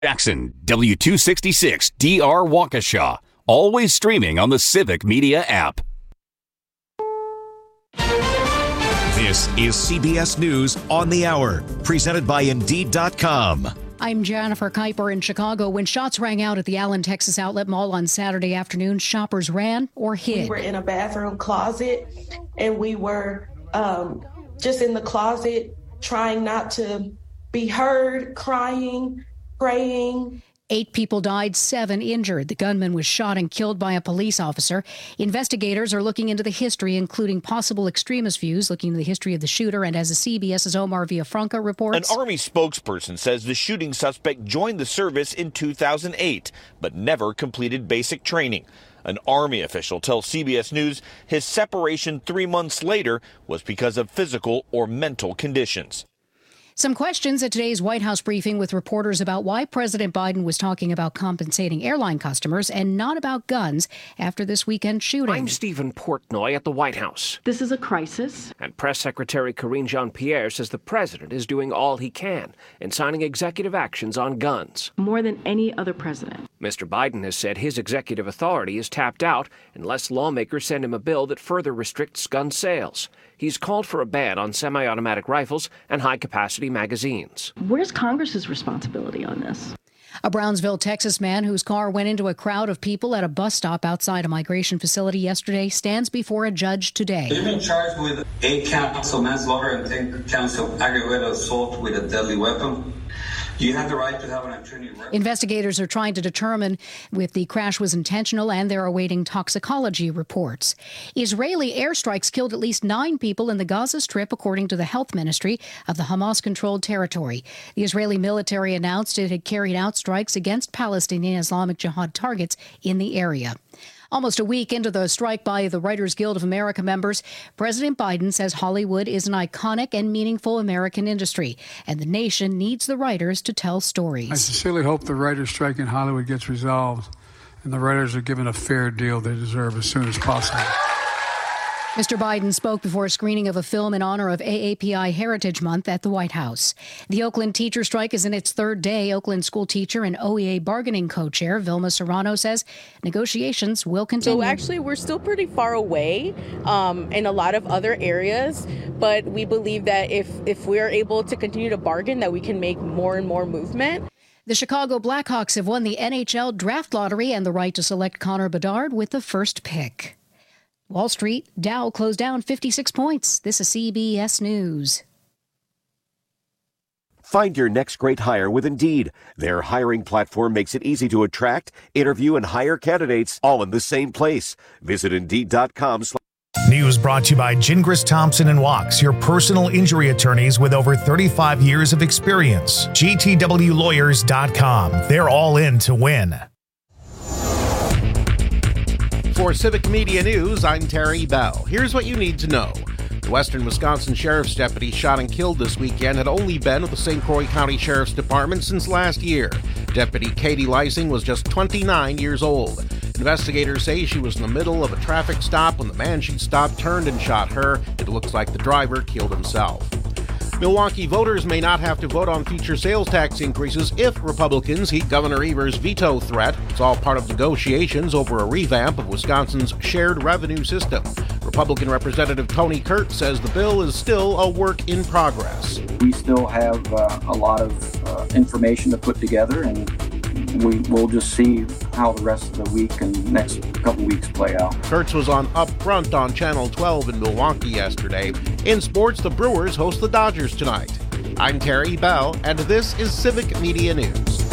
Jackson, W266 DR Waukesha. Always streaming on the Civic Media app. This is CBS News on the Hour, presented by Indeed.com. I'm Jennifer Kuiper in Chicago. When shots rang out at the Allen, Texas Outlet Mall on Saturday afternoon, shoppers ran or hid. We were in a bathroom closet, and we were just in the closet trying not to be heard, crying, praying. 8 people died, 7 injured. The gunman was shot and killed by a police officer. Investigators are looking into the history, including possible extremist views, looking into the history of the shooter. And as the CBS's Omar Villafranca reports, an Army spokesperson says the shooting suspect joined the service in 2008, but never completed basic training. An Army official tells CBS News his separation 3 months later was because of physical or mental conditions. Some questions at today's White House briefing with reporters about why President Biden was talking about compensating airline customers and not about guns after this weekend shooting. I'm Stephen Portnoy at the White House. This is a crisis. And Press Secretary Karine Jean-Pierre says the president is doing all he can in signing executive actions on guns. More than any other president. Mr. Biden has said his executive authority is tapped out unless lawmakers send him a bill that further restricts gun sales. He's called for a ban on semi-automatic rifles and high-capacity magazines. Where's Congress's responsibility on this? A Brownsville, Texas man whose car went into a crowd of people at a bus stop outside a migration facility yesterday stands before a judge today. You've been charged with 8 counts of manslaughter and 10 counts of aggravated assault with a deadly weapon. You have the right to have an attorney. Investigators are trying to determine if the crash was intentional, and they're awaiting toxicology reports. Israeli airstrikes killed at least 9 people in the Gaza Strip, according to the health ministry of the Hamas-controlled territory. The Israeli military announced it had carried out strikes against Palestinian Islamic Jihad targets in the area. Almost a week into the strike by the Writers Guild of America members, President Biden says Hollywood is an iconic and meaningful American industry, and the nation needs the writers to tell stories. I sincerely hope the writers' strike in Hollywood gets resolved and the writers are given a fair deal they deserve as soon as possible. Mr. Biden spoke before a screening of a film in honor of AAPI Heritage Month at the White House. The Oakland teacher strike is in its 3rd day. Oakland school teacher and OEA bargaining co-chair Vilma Serrano says negotiations will continue. So actually, we're still pretty far away in a lot of other areas, but we believe that if we're able to continue to bargain, that we can make more and more movement. The Chicago Blackhawks have won the NHL draft lottery and the right to select Connor Bedard with the first pick. Wall Street, Dow closed down 56 points. This is CBS News. Find your next great hire with Indeed. Their hiring platform makes it easy to attract, interview, and hire candidates all in the same place. Visit Indeed.com. News brought to you by Gingras, Thompson & Wachs, your personal injury attorneys with over 35 years of experience. GTWLawyers.com. They're all in to win. For Civic Media News, I'm Terry Bell. Here's what you need to know. The Western Wisconsin Sheriff's deputy shot and killed this weekend had only been with the St. Croix County Sheriff's Department since last year. Deputy Katie Lysing was just 29 years old. Investigators say she was in the middle of a traffic stop when the man she stopped turned and shot her. It looks like the driver killed himself. Milwaukee voters may not have to vote on future sales tax increases if Republicans heed Governor Evers' veto threat. It's all part of negotiations over a revamp of Wisconsin's shared revenue system. Republican Representative Tony Kurt says the bill is still a work in progress. We still have a lot of information to put together, and we'll just see how the rest of the week and next couple weeks play out. Kurtz was on Up Front on Channel 12 in Milwaukee yesterday. In sports, the Brewers host the Dodgers tonight. I'm Terry Bell, and this is Civic Media News.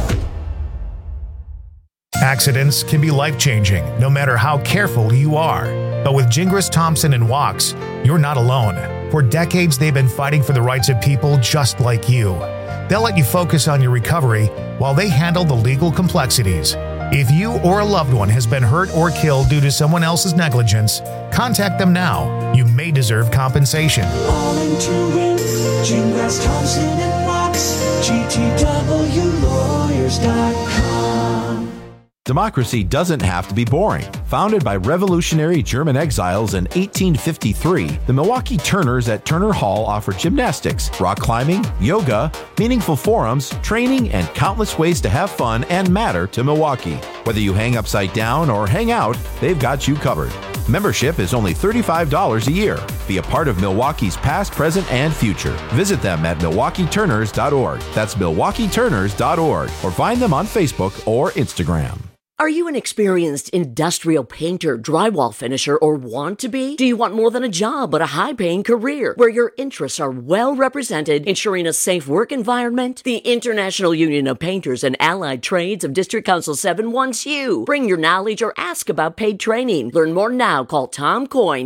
Accidents can be life-changing, no matter how careful you are. But with Gingras, Thompson & Wachs, you're not alone. For decades, they've been fighting for the rights of people just like you. They'll let you focus on your recovery while they handle the legal complexities. If you or a loved one has been hurt or killed due to someone else's negligence, contact them now. You may deserve compensation. All in to win. Gingras, Thompson & Wachs. GTWLawyers.com. Democracy doesn't have to be boring. Founded by revolutionary German exiles in 1853, the Milwaukee Turners at Turner Hall offer gymnastics, rock climbing, yoga, meaningful forums, training, and countless ways to have fun and matter to Milwaukee. Whether you hang upside down or hang out, they've got you covered. Membership is only $35 a year. Be a part of Milwaukee's past, present, and future. Visit them at MilwaukeeTurners.org. That's MilwaukeeTurners.org. Or find them on Facebook or Instagram. Are you an experienced industrial painter, drywall finisher, or want to be? Do you want more than a job but a high-paying career where your interests are well represented, ensuring a safe work environment? The International Union of Painters and Allied Trades of District Council 7 wants you. Bring your knowledge or ask about paid training. Learn more now. Call Tom Coyne,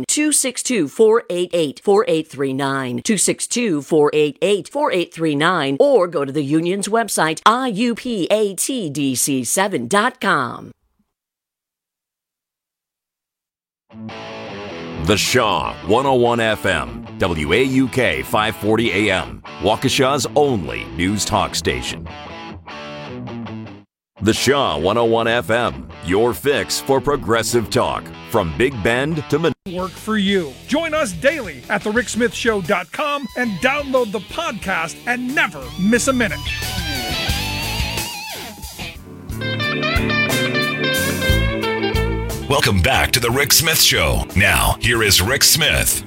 262-488-4839, 262-488-4839, or go to the union's website, iupatdc7.com. The Shaw 101 FM, WAUK 540 AM, Waukesha's only news talk station. The Shaw 101 FM, your fix for progressive talk. From Big Bend to work for you. Join us daily at thericksmithshow.com and download the podcast and never miss a minute. Welcome back to The Rick Smith Show. Now, here is Rick Smith.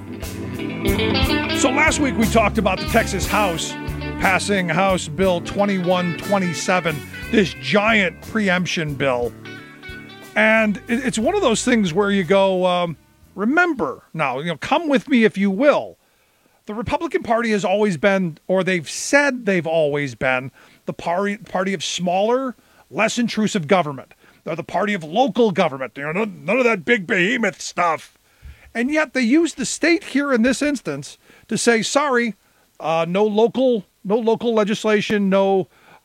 So last week we talked about the Texas House passing House Bill 2127, this giant preemption bill. And it's one of those things where you go, remember, now, come with me if you will. The Republican Party has always been, or they've said they've always been, the party of smaller, less intrusive government. They're the party of local government. None of that big behemoth stuff. And yet they use the state here in this instance to say, sorry, no local legislation, no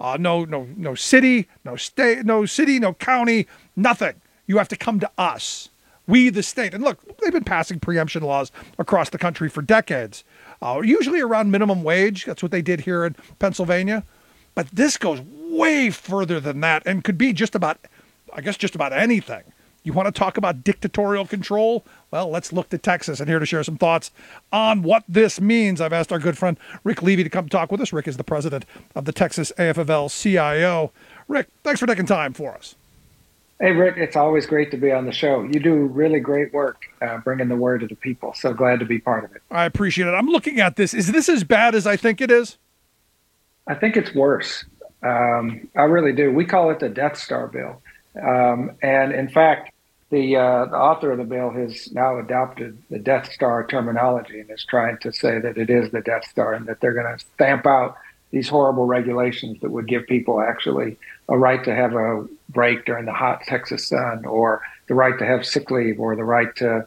city, no state, no county, nothing. You have to come to us, we the state. And look, they've been passing preemption laws across the country for decades, usually around minimum wage. That's what they did here in Pennsylvania. But this goes way further than that and could be just about anything. You want to talk about dictatorial control? Well, let's look to Texas. And here to share some thoughts on what this means, I've asked our good friend Rick Levy to come talk with us. Rick is the president of the Texas AFL-CIO. Rick, thanks for taking time for us. Hey, Rick, it's always great to be on the show. You do really great work bringing the word to the people. So glad to be part of it. I appreciate it. I'm looking at this. Is this as bad as I think it is? I think it's worse. I really do. We call it the Death Star bill. And in fact, the author of the bill has now adopted the Death Star terminology and is trying to say that it is the Death Star and that they're going to stamp out these horrible regulations that would give people actually a right to have a break during the hot Texas sun, or the right to have sick leave, or the right to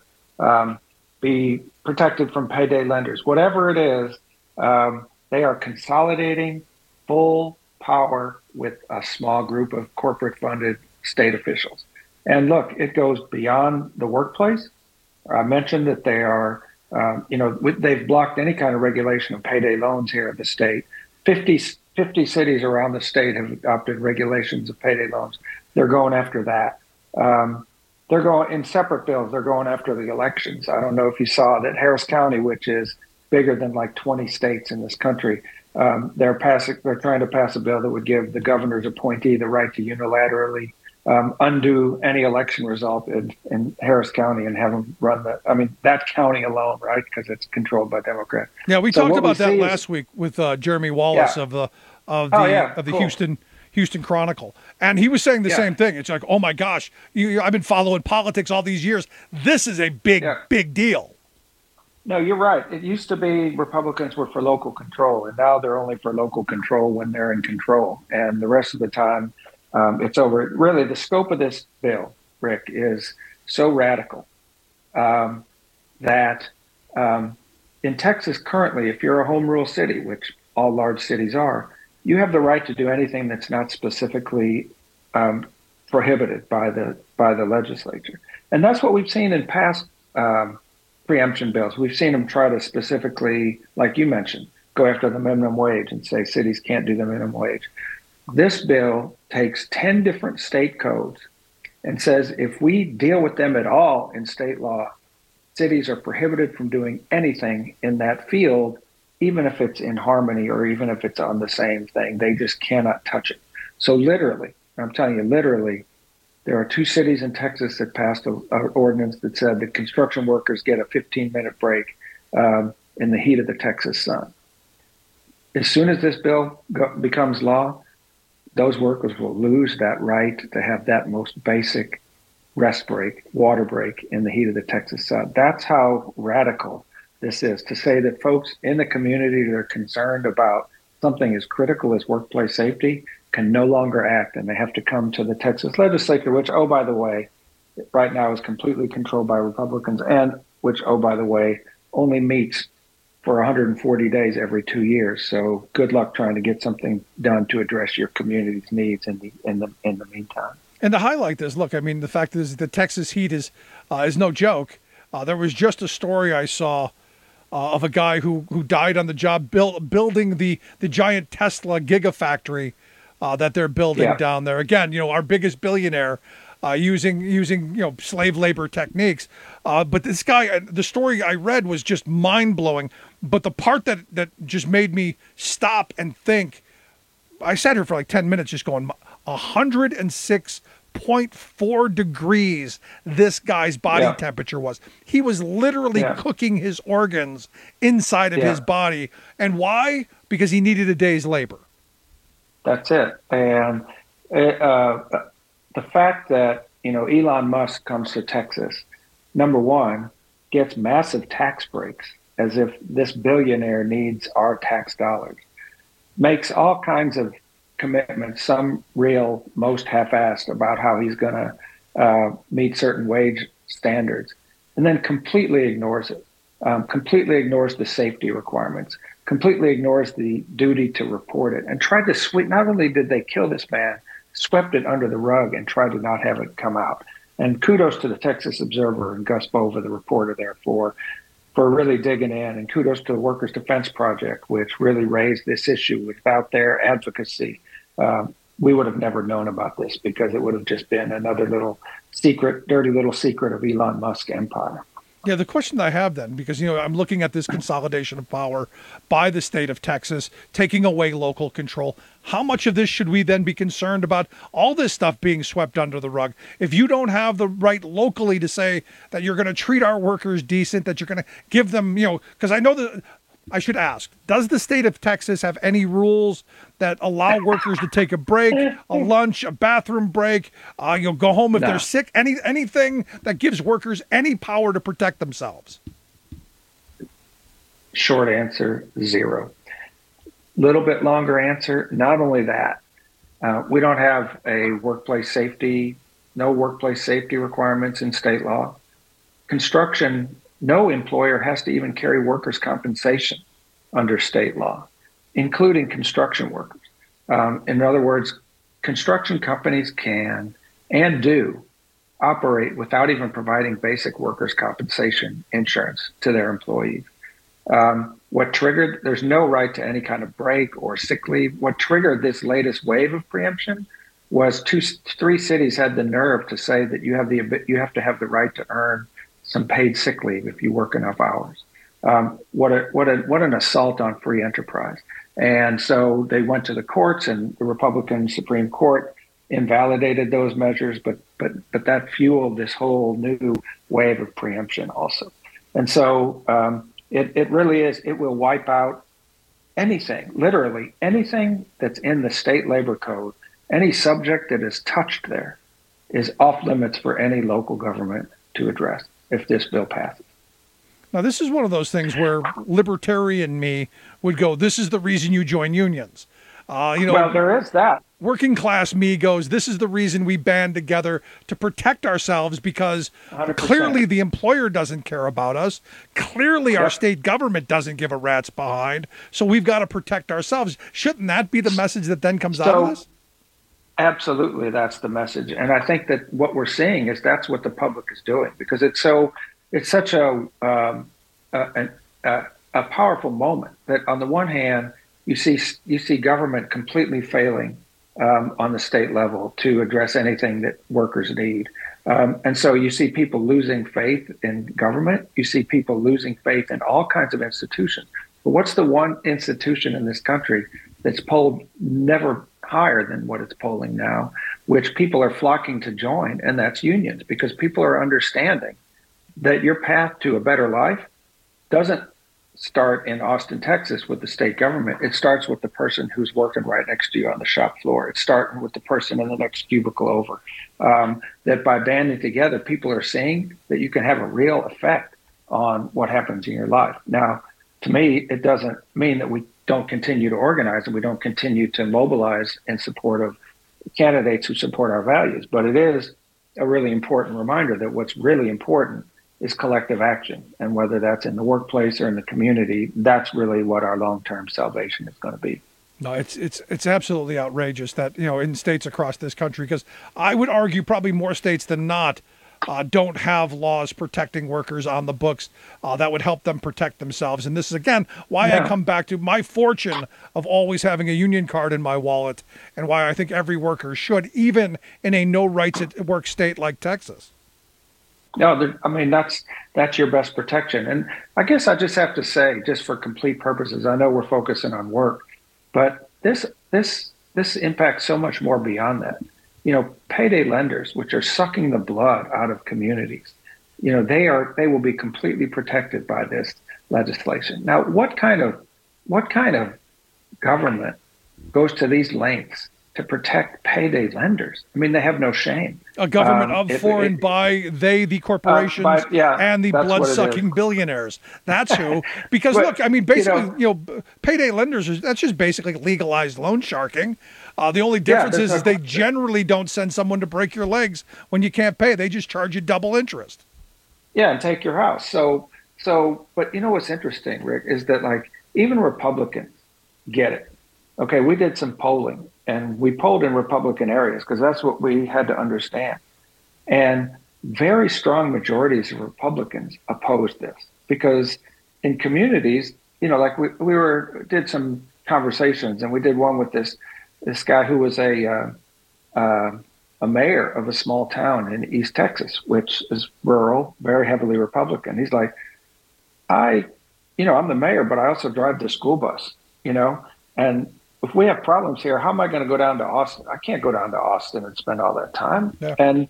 be protected from payday lenders. Whatever it is, they are consolidating full power with a small group of corporate-funded state officials. And look, it goes beyond the workplace. I mentioned that they are, they've blocked any kind of regulation of payday loans here in the state. 50 cities around the state have adopted regulations of payday loans. They're going after that. They're going in separate bills. They're going after the elections. I don't know if you saw that Harris County, which is bigger than like 20 states in this country, they're trying to pass a bill that would give the governor's appointee the right to unilaterally undo any election result in Harris County and have them run that county alone, right? Because it's controlled by Democrats. Yeah, we talked about that last week with Jeremy Wallace of the Houston Chronicle, and he was saying the same thing. It's like, oh my gosh, I've been following politics all these years. This is a big deal. No, you're right. It used to be Republicans were for local control, and now they're only for local control when they're in control, and the rest of the time. It's over. Really, the scope of this bill, Rick, is so radical that in Texas currently, if you're a home rule city, which all large cities are, you have the right to do anything that's not specifically prohibited by the legislature. And that's what we've seen in past preemption bills. We've seen them try to specifically, like you mentioned, go after the minimum wage and say cities can't do the minimum wage. This bill takes 10 different state codes and says if we deal with them at all in state law, cities are prohibited from doing anything in that field, even if it's in harmony or even if it's on the same thing. They just cannot touch it. So literally, I'm telling you, literally, there are 2 cities in Texas that passed an ordinance that said that construction workers get a 15-minute break in the heat of the Texas sun. As soon as this bill becomes law, those workers will lose that right to have that most basic rest break, water break in the heat of the Texas sun. That's how radical this is, to say that folks in the community that are concerned about something as critical as workplace safety can no longer act, and they have to come to the Texas legislature, which, oh, by the way, right now is completely controlled by Republicans, and which, oh, by the way, only meets for 140 days every 2 years. So good luck trying to get something done to address your community's needs in the meantime. And to highlight this, look, I mean, the fact is the Texas heat is no joke. There was just a story I saw of a guy who died on the job building the giant Tesla gigafactory that they're building down there. Again, our biggest billionaire using slave labor techniques. But this guy, the story I read was just mind blowing. But the part that just made me stop and think, I sat here for like 10 minutes just going, 106.4 degrees this guy's body temperature was. He was literally cooking his organs inside of his body. And why? Because he needed a day's labor. That's it. And the fact that, Elon Musk comes to Texas, number one, gets massive tax breaks as if this billionaire needs our tax dollars, makes all kinds of commitments, some real, most half-assed, about how he's going to meet certain wage standards, and then completely ignores it, completely ignores the safety requirements, completely ignores the duty to report it, and tried to sweep. Not only did they kill this man, swept it under the rug and tried to not have it come out. And kudos to the Texas Observer and Gus Bova, the reporter there, for really digging in, and kudos to the Workers' Defense Project, which really raised this issue. Without their advocacy, we would have never known about this, because it would have just been another little secret, dirty little secret of Elon Musk empire. Yeah, the question I have then, because, I'm looking at this consolidation of power by the state of Texas, taking away local control. How much of this should we then be concerned about all this stuff being swept under the rug? If you don't have the right locally to say that you're going to treat our workers decent, that you're going to give them, because I know that, I should ask, does the state of Texas have any rules that allow workers to take a break, a lunch, a bathroom break, go home if they're sick, anything that gives workers any power to protect themselves? Short answer, zero. Little bit longer answer, not only that, we don't have no workplace safety requirements in state law. Construction, no employer has to even carry workers' compensation under state law, including construction workers. In other words, construction companies can and do operate without even providing basic workers' compensation insurance to their employees. There's no right to any kind of break or sick leave. What triggered this latest wave of preemption was 3 cities had the nerve to say that you have to have the right to earn some paid sick leave if you work enough hours. What an assault on free enterprise. And so they went to the courts, and the Republican Supreme Court invalidated those measures, but that fueled this whole new wave of preemption also. And so it really is, it will wipe out anything, literally anything that's in the state labor code. Any subject that is touched there is off limits for any local government to address if this bill passes. Now, this is one of those things where libertarian me would go, this is the reason you join unions. Well, there is that. Working class me goes, this is the reason we band together to protect ourselves, because 100%. Clearly the employer doesn't care about us. Clearly our state government doesn't give a rat's behind. So we've got to protect ourselves. Shouldn't that be the message that then comes out of this? Absolutely, that's the message. And I think that what we're seeing is that's what the public is doing, because it's such a powerful moment that on the one hand, you see government completely failing on the state level to address anything that workers need. And so you see people losing faith in government. You see people losing faith in all kinds of institutions. But what's the one institution in this country that's polled never higher than what it's polling now, which people are flocking to join, and that's unions, because people are understanding that your path to a better life doesn't start in Austin, Texas with the state government. It starts with the person who's working right next to you on the shop floor. It's starting with the person in the next cubicle over. That by banding together, people are seeing that you can have a real effect on what happens in your life. Now, to me, it doesn't mean that we don't continue to organize and we don't continue to mobilize in support of candidates who support our values. But it is a really important reminder that what's really important is collective action. And whether that's in the workplace or in the community, that's really what our long-term salvation is going to be. No, it's absolutely outrageous that, in states across this country, because I would argue probably more states than not don't have laws protecting workers on the books that would help them protect themselves. And this is, again, why I come back to my fortune of always having a union card in my wallet, and why I think every worker should, even in a no rights at work state like Texas. No, I mean, that's your best protection. And I guess I just have to say, just for complete purposes, I know we're focusing on work, but this impacts so much more beyond that. Payday lenders, which are sucking the blood out of communities, they will be completely protected by this legislation. Now, what kind of government goes to these lengths to protect payday lenders? I mean, they have no shame. A government by the corporations and the blood-sucking billionaires. That's who. Because look, I mean, basically, payday lenders, that's just basically legalized loan sharking. The only difference is they generally don't send someone to break your legs when you can't pay. They just charge you double interest. Yeah, and take your house. So, but what's interesting, Rick, is that even Republicans get it. Okay, we did some polling, and we polled in Republican areas because that's what we had to understand. And very strong majorities of Republicans opposed this because in communities, we did some conversations, and we did one with this guy who was a mayor of a small town in East Texas, which is rural, very heavily Republican. He's like, I'm the mayor, but I also drive the school bus, and if we have problems here, how am I going to go down to Austin? I can't go down to Austin and spend all that time. Yeah. And,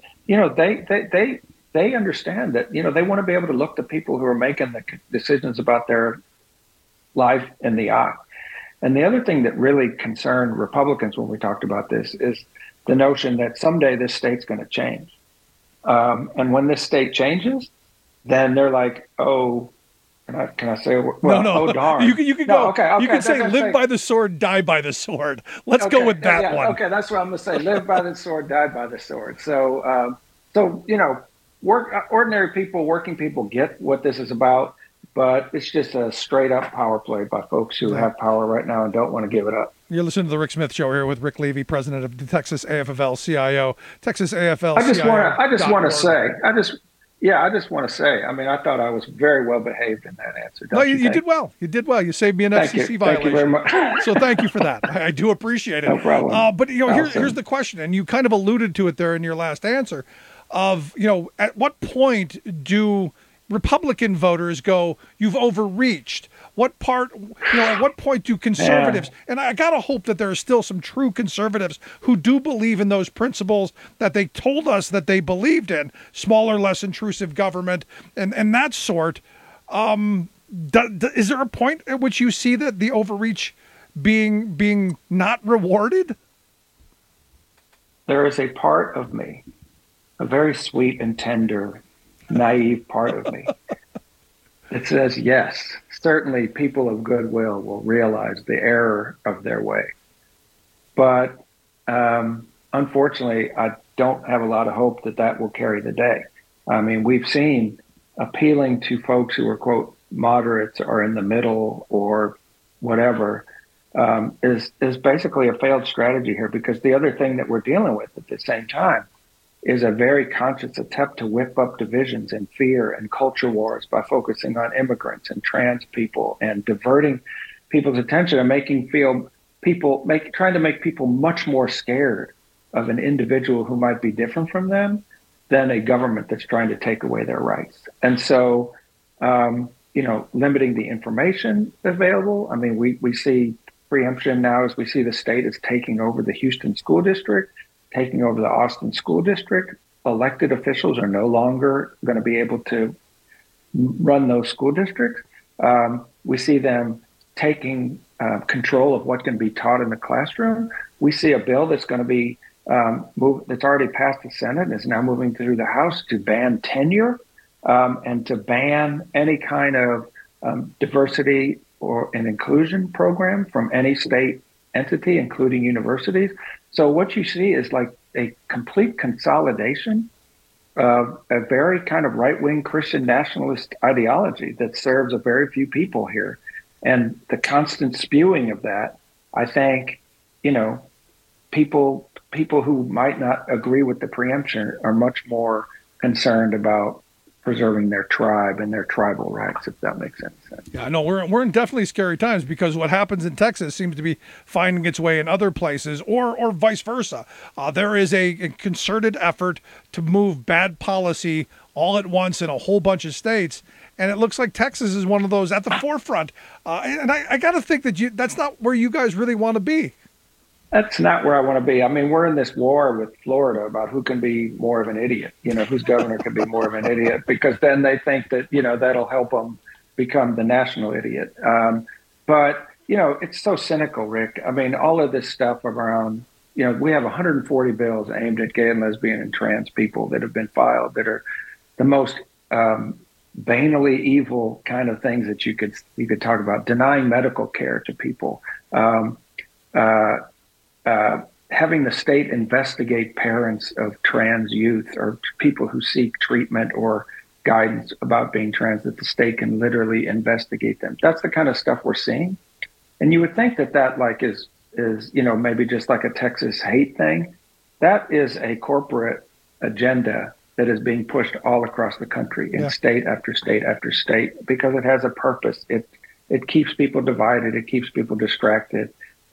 they understand that, they want to be able to look to people who are making the decisions about their life in the eye. And the other thing that really concerned Republicans when we talked about this is the notion that someday this state's going to change. And when this state changes, then they're like, oh, can I say, well, no. Oh, darn. You can go. Okay. You can say live by the sword, die by the sword. Let's go with that one. Okay, that's what I'm going to say. Live by the sword, die by the sword. So, ordinary people, working people get what this is about, but it's just a straight up power play by folks who have power right now and don't want to give it up. You're listening to The Rick Smith Show here with Rick Levy, president of the Texas AFL-CIO, Texas AFL-CIO. I just want to say, I mean, I thought I was very well behaved in that answer. No, you did well. You did well. You saved me an FCC violation. Thank you very much. So thank you for that. I do appreciate it. No problem. But here's the question, and you kind of alluded to it there in your last answer of, at what point do Republican voters go, you've overreached? At what point do conservatives, and I got to hope that there are still some true conservatives who do believe in those principles that they told us that they believed in, smaller, less intrusive government and that sort. Is there a point at which you see that the overreach being not rewarded? There is a part of me, a very sweet and tender, naive part of me that says, yes, certainly people of goodwill will realize the error of their way. But unfortunately, I don't have a lot of hope that will carry the day. I mean, we've seen appealing to folks who are, quote, moderates or in the middle or whatever is basically a failed strategy here, because the other thing that we're dealing with at the same time is a very conscious attempt to whip up divisions and fear and culture wars by focusing on immigrants and trans people and diverting people's attention and making trying to make people much more scared of an individual who might be different from them than a government that's trying to take away their rights. And so, limiting the information available. I mean, we see preemption now as we see the state is taking over the Houston school district, taking over the Austin school district. Elected officials are no longer going to be able to run those school districts. We see them taking control of what can be taught in the classroom. We see a bill that's going to be that's already passed the Senate and is now moving through the House to ban tenure and to ban any kind of diversity or an inclusion program from any state entity, including universities. So what you see is like a complete consolidation of a very kind of right-wing Christian nationalist ideology that serves a very few people here. And the constant spewing of that, I think, people who might not agree with the preemption are much more concerned about preserving their tribe and their tribal rights, if that makes any sense. Yeah, no, we're in definitely scary times because what happens in Texas seems to be finding its way in other places, or vice versa. There is a concerted effort to move bad policy all at once in a whole bunch of states, and it looks like Texas is one of those at the forefront. And I got to think that that's not where you guys really want to be. That's not where I want to be. I mean, we're in this war with Florida about who can be more of an idiot, whose governor can be more of an idiot, because then they think that, that'll help them become the national idiot. But it's so cynical, Rick. I mean, all of this stuff around, we have 140 bills aimed at gay and lesbian and trans people that have been filed that are the most banally evil kind of things that you could talk about, denying medical care to people, having the state investigate parents of trans youth or people who seek treatment or guidance about being trans, that the state can literally investigate them. That's the kind of stuff we're seeing. And you would think that like is maybe just like a Texas hate thing. That is a corporate agenda that is being pushed all across the country in state after state after state, because it has a purpose. It keeps people divided. It keeps people distracted.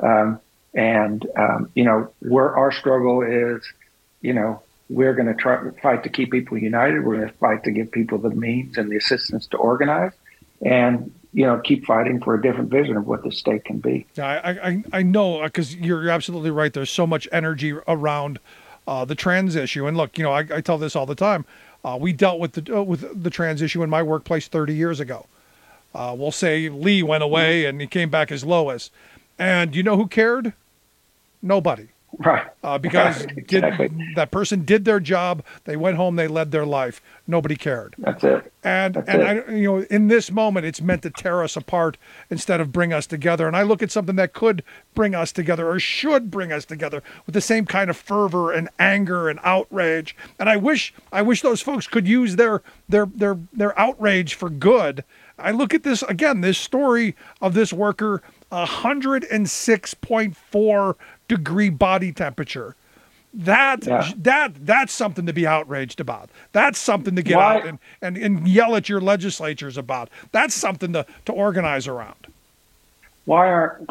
Where our struggle is, we're going to fight to keep people united. We're going to fight to give people the means and the assistance to organize, and keep fighting for a different vision of what the state can be. Yeah, I know, because you're absolutely right. There's so much energy around the trans issue, and look, I tell this all the time. We dealt with the trans issue in my workplace 30 years ago. We'll say Lee went away and he came back as Lois, and you know who cared? Nobody. Right. Because exactly. That person did their job. They went home. They led their life. Nobody cared. That's it. And in this moment, it's meant to tear us apart instead of bring us together. And I look at something that could bring us together, or should bring us together, with the same kind of fervor and anger and outrage. And I wish those folks could use their outrage for good. I look at this again. This story of this worker, 106.4 degree body temperature. That's something to be outraged about. That's something to get out and yell at your legislatures about. That's something to organize around. Why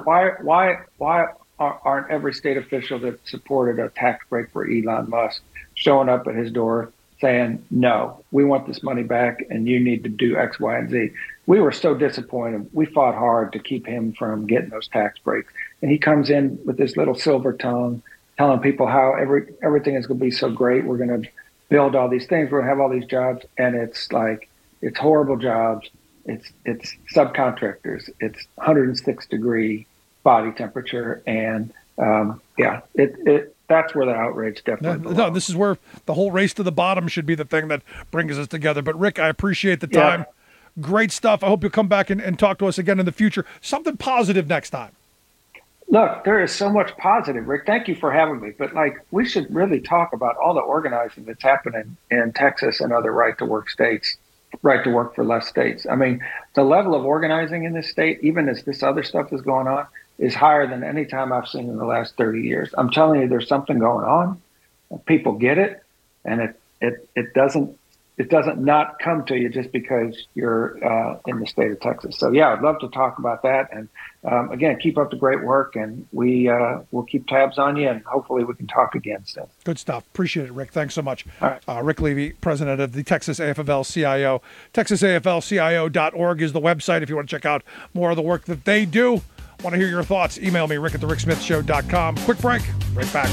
aren't every state official that supported a tax break for Elon Musk showing up at his door saying, no, we want this money back and you need to do X, Y, and Z? We were so disappointed. We fought hard to keep him from getting those tax breaks. And he comes in with this little silver tongue, telling people how everything is going to be so great. We're going to build all these things. We're going to have all these jobs. And it's horrible jobs. It's subcontractors. It's 106 degree body temperature. And that's where the outrage definitely belongs. No, this is where the whole race to the bottom should be the thing that brings us together. But Rick, I appreciate the time. Yeah. Great stuff. I hope you'll come back and talk to us again in the future. Something positive next time. Look, there is so much positive, Rick. Thank you for having me. But we should really talk about all the organizing that's happening in Texas and other right to work states, right to work for less states. I mean, the level of organizing in this state, even as this other stuff is going on, is higher than any time I've seen in the last 30 years. I'm telling you, there's something going on. People get it, and it doesn't it doesn't not come to you just because you're in the state of Texas. So yeah, I'd love to talk about that. And again, keep up the great work, and we'll keep tabs on you, and hopefully we can talk again soon. Good stuff. Appreciate it, Rick. Thanks so much. All right. Rick Levy, president of the Texas AFL-CIO. TexasAFL-CIO.org is the website if you want to check out more of the work that they do. Want to hear your thoughts? Email me, rick@thericksmithshow.com. Quick break. Right back.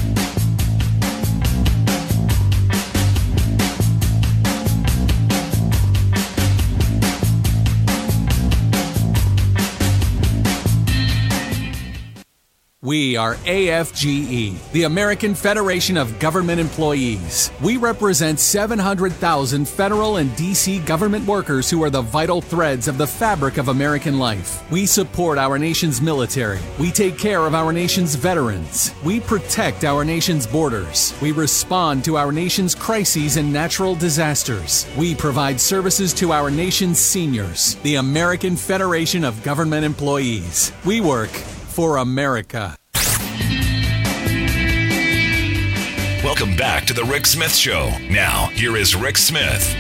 We are AFGE, the American Federation of Government Employees. We represent 700,000 federal and D.C. government workers who are the vital threads of the fabric of American life. We support our nation's military. We take care of our nation's veterans. We protect our nation's borders. We respond to our nation's crises and natural disasters. We provide services to our nation's seniors. The American Federation of Government Employees. We work for America. Welcome back to The Rick Smith Show. Now, here is Rick Smith.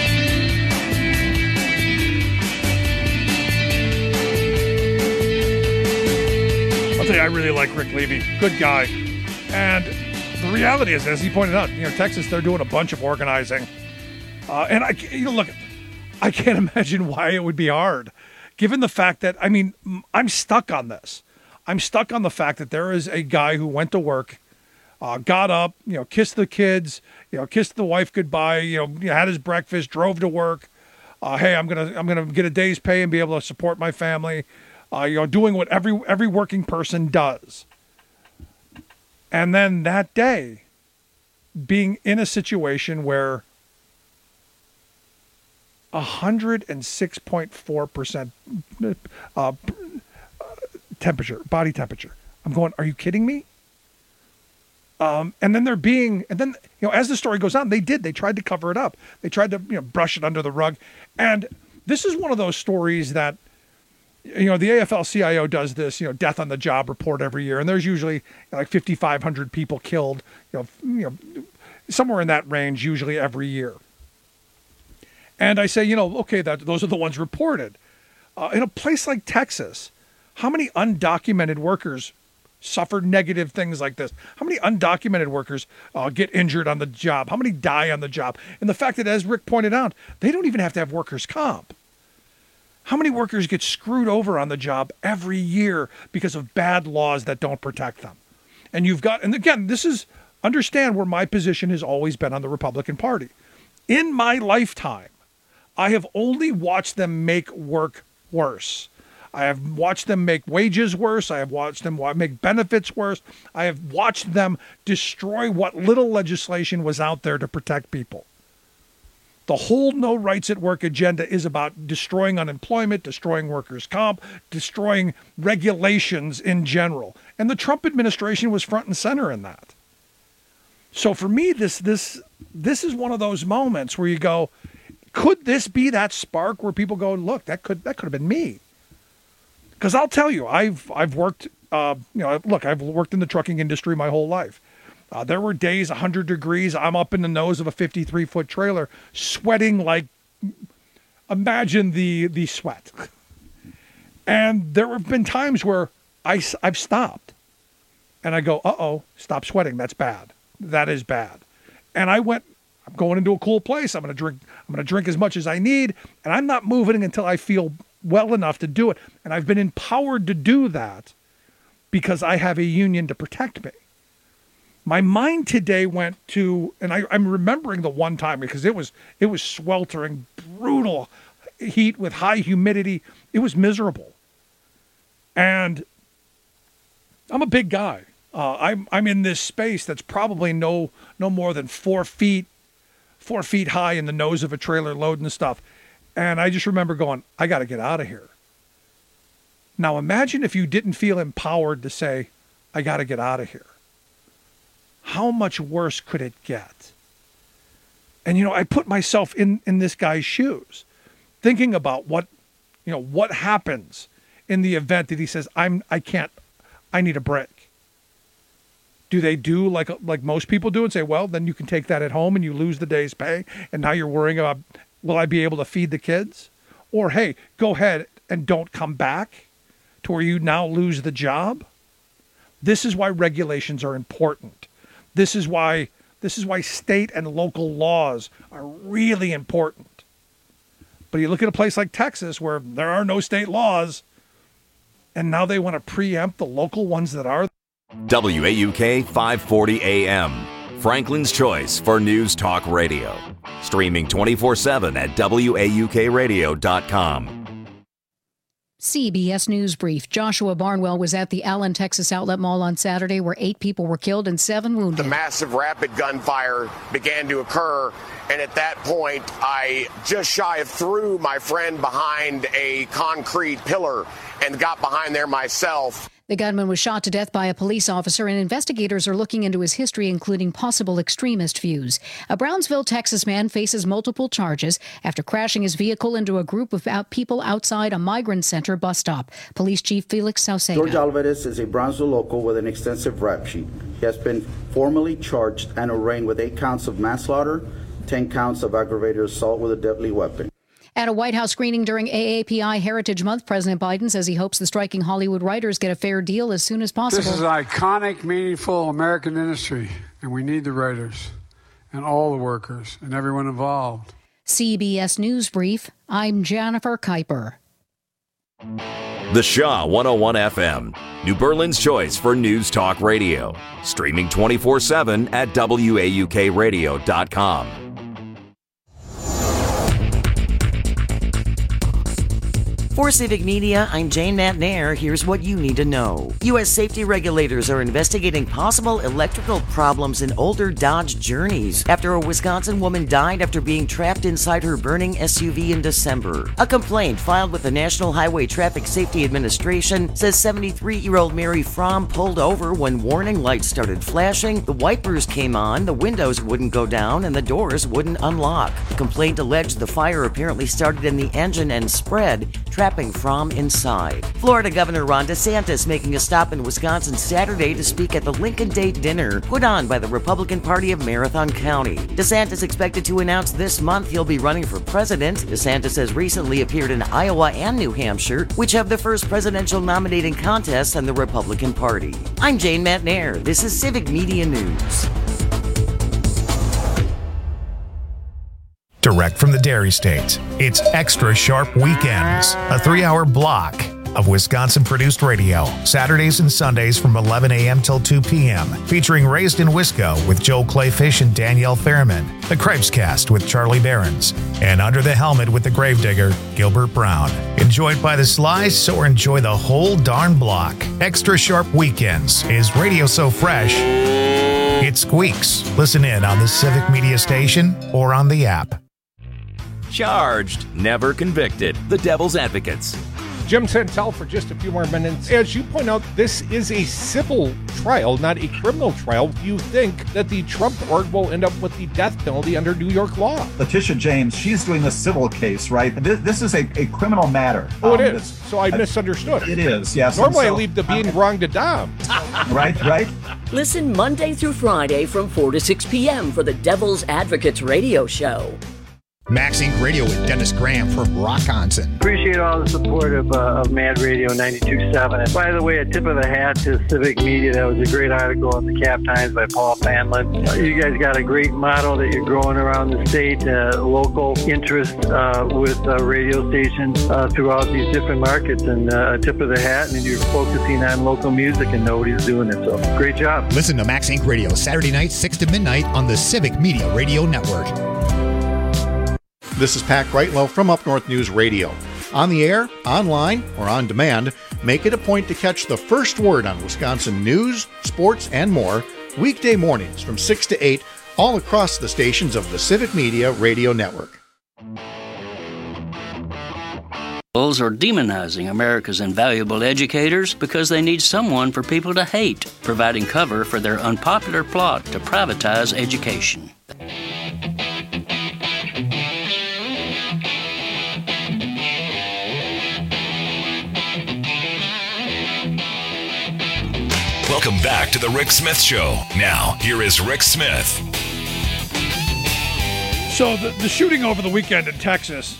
I'll tell you, I really like Rick Levy. Good guy. And the reality is, as he pointed out, Texas, they're doing a bunch of organizing. And look, I can't imagine why it would be hard, given the fact that, I'm stuck on this. I'm stuck on the fact that there is a guy who went to work, got up, kissed the kids, kissed the wife goodbye, had his breakfast, drove to work. Hey, I'm gonna get a day's pay and be able to support my family. Doing what every working person does. And then that day, being in a situation where 106.4% body temperature. I'm going, are you kidding me? And then as the story goes on, they tried to cover it up. They tried to, brush it under the rug. And this is one of those stories that, the AFL-CIO does this, death on the job report every year. And there's usually like 5,500 people killed, somewhere in that range, usually every year. And I say, okay, those are the ones reported. In a place like Texas, how many undocumented workers suffer negative things like this? How many undocumented workers get injured on the job? How many die on the job? And the fact that, as Rick pointed out, they don't even have to have workers' comp. How many workers get screwed over on the job every year because of bad laws that don't protect them? And again, understand where my position has always been on the Republican Party. In my lifetime, I have only watched them make work worse. I have watched them make wages worse. I have watched them make benefits worse. I have watched them destroy what little legislation was out there to protect people. The whole no rights at work agenda is about destroying unemployment, destroying workers' comp, destroying regulations in general. And the Trump administration was front and center in that. So for me, this is one of those moments where you go, could this be that spark where people go, look, that could have been me? Because I'll tell you, I've worked, I've worked in the trucking industry my whole life. There were days, 100 degrees, I'm up in the nose of a 53-foot trailer, sweating like, imagine the sweat. And there have been times where I've stopped. And I go, stop sweating, that's bad. That is bad. And I'm going into a cool place, I'm going to drink as much as I need, and I'm not moving until I feel well enough to do it. And I've been empowered to do that because I have a union to protect me. My mind today went to, and I'm remembering the one time because it was sweltering, brutal heat with high humidity. It was miserable. And I'm a big guy. I'm in this space that's probably no more than 4 feet high in the nose of a trailer loading stuff. And I just remember going, I got to get out of here. Now imagine if you didn't feel empowered to say, I got to get out of here. How much worse could it get? And, I put myself in this guy's shoes, thinking about what happens in the event that he says, I need a break. Do they do like most people do and say, well, then you can take that at home and you lose the day's pay, and now you're worrying about, will I be able to feed the kids? Or, hey, go ahead and don't come back to where you now lose the job? This is why regulations are important. This is why state and local laws are really important. But you look at a place like Texas where there are no state laws, and now they want to preempt the local ones that are. WAUK 540 AM, Franklin's choice for News Talk Radio. Streaming 24/7 at WAUKradio.com. CBS News Brief. Joshua Barnwell was at the Allen, Texas Outlet Mall on Saturday where 8 people were killed and 7 wounded. The massive rapid gunfire began to occur, and at that point, I just shy of threw my friend behind a concrete pillar and got behind there myself. The gunman was shot to death by a police officer, and investigators are looking into his history, including possible extremist views. A Brownsville, Texas man faces multiple charges after crashing his vehicle into a group of people outside a migrant center bus stop. Police Chief Felix Sauceda. George Alvarez is a Brownsville local with an extensive rap sheet. He has been formally charged and arraigned with 8 counts of manslaughter, 10 counts of aggravated assault with a deadly weapon. At a White House screening during AAPI Heritage Month, President Biden says he hopes the striking Hollywood writers get a fair deal as soon as possible. This is an iconic, meaningful American industry, and we need the writers and all the workers and everyone involved. CBS News Brief, I'm Jennifer Kuiper. The Shaw 101 FM, New Berlin's choice for News Talk Radio. Streaming 24/7 at WAUKradio.com. For Civic Media, I'm Jane Matnair. Here's what you need to know. U.S. safety regulators are investigating possible electrical problems in older Dodge Journeys after a Wisconsin woman died after being trapped inside her burning SUV in December. A complaint filed with the National Highway Traffic Safety Administration says 73-year-old Mary Fromm pulled over when warning lights started flashing, the wipers came on, the windows wouldn't go down, and the doors wouldn't unlock. The complaint alleged the fire apparently started in the engine and spread, trapping Fromm inside. Florida Governor Ron DeSantis making a stop in Wisconsin Saturday to speak at the Lincoln Day dinner put on by the Republican Party of Marathon County. DeSantis expected to announce this month he'll be running for president. DeSantis has recently appeared in Iowa and New Hampshire, which have the first presidential nominating contests in the Republican Party. I'm Jane Matnair. This is Civic Media News. Direct from the Dairy State, it's Extra Sharp Weekends, a 3-hour block of Wisconsin-produced radio, Saturdays and Sundays from 11 a.m. till 2 p.m., featuring Raised in Wisco with Joel Clayfish and Danielle Fairman, The Cripescast with Charlie Behrens, and Under the Helmet with the Gravedigger, Gilbert Brown. Enjoyed by the slice or enjoy the whole darn block. Extra Sharp Weekends is radio so fresh, it squeaks. Listen in on the Civic Media Station or on the app. Charged, never convicted. The Devil's Advocates. Jim Santel for just a few more minutes. As you point out, this is a civil trial, not a criminal trial. Do you think that the Trump board will end up with the death penalty under New York law? Letitia James, she's doing the civil case, right? This is a criminal matter. Oh, it is. So I misunderstood. It is, yes. Normally I leave the being wrong to Dom. Right. Listen Monday through Friday from 4 to 6 p.m. for the Devil's Advocates radio show. Max Inc. Radio with Dennis Graham from Rockonson. Appreciate all the support of Mad Radio 92.7. And by the way, a tip of the hat to Civic Media. That was a great article in the Cap Times by Paul Fanlin. You guys got a great model that you're growing around the state, local interest with radio stations throughout these different markets. And a tip of the hat, and you're focusing on local music, and nobody's doing it. So great job. Listen to Max Inc. Radio Saturday night, 6 to midnight on the Civic Media Radio Network. This is Pat Greitlow from Up North News Radio. On the air, online, or on demand, make it a point to catch the first word on Wisconsin news, sports, and more weekday mornings from 6 to 8 all across the stations of the Civic Media Radio Network. Are demonizing America's invaluable educators because they need someone for people to hate, providing cover for their unpopular plot to privatize education. Welcome back to the Rick Smith Show. Now, here is Rick Smith. So the shooting over the weekend in Texas,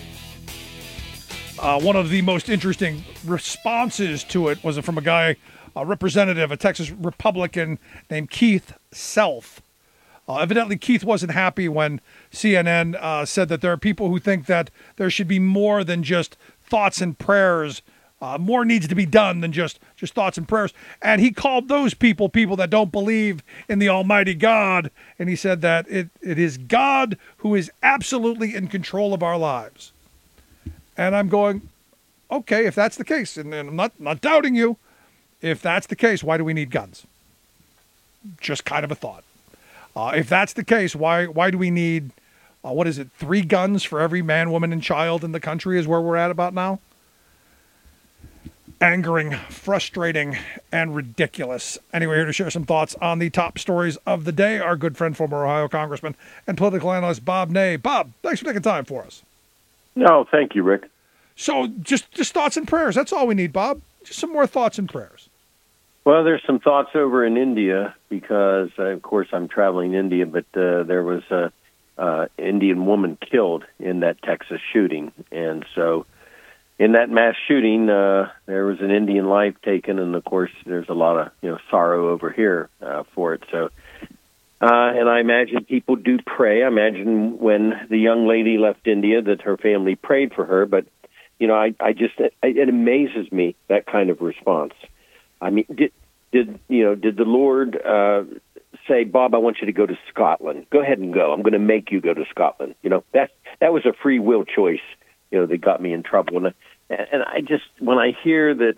one of the most interesting responses to it was from a guy, a representative, a Texas Republican named Keith Self. Evidently, Keith wasn't happy when CNN said that there are people who think that there should be more than just thoughts and prayers. More needs to be done than just thoughts and prayers. And he called those people that don't believe in the Almighty God. And he said that it is God who is absolutely in control of our lives. And I'm going, okay, if that's the case, and I'm not doubting you, if that's the case, why do we need guns? Just kind of a thought. If that's the case, why do we need, 3 guns for every man, woman, and child in the country is where we're at about now? Angering, frustrating, and ridiculous. Anyway, here to share some thoughts on the top stories of the day, our good friend, former Ohio Congressman and political analyst Bob Ney. Bob, thanks for taking time for us. No, thank you, Rick. So just thoughts and prayers. That's all we need, Bob. Just some more thoughts and prayers. Well, there's some thoughts over in India because, of course, I'm traveling India, but there was a Indian woman killed in that Texas shooting. And so in that mass shooting, there was an Indian life taken, and, of course, there's a lot of sorrow over here for it. So, and I imagine people do pray. I imagine when the young lady left India that her family prayed for her, but it amazes me, that kind of response. I mean, did the Lord say, Bob, I want you to go to Scotland. Go ahead and go. I'm going to make you go to Scotland. That was a free will choice, that got me in trouble. And I just, when I hear that,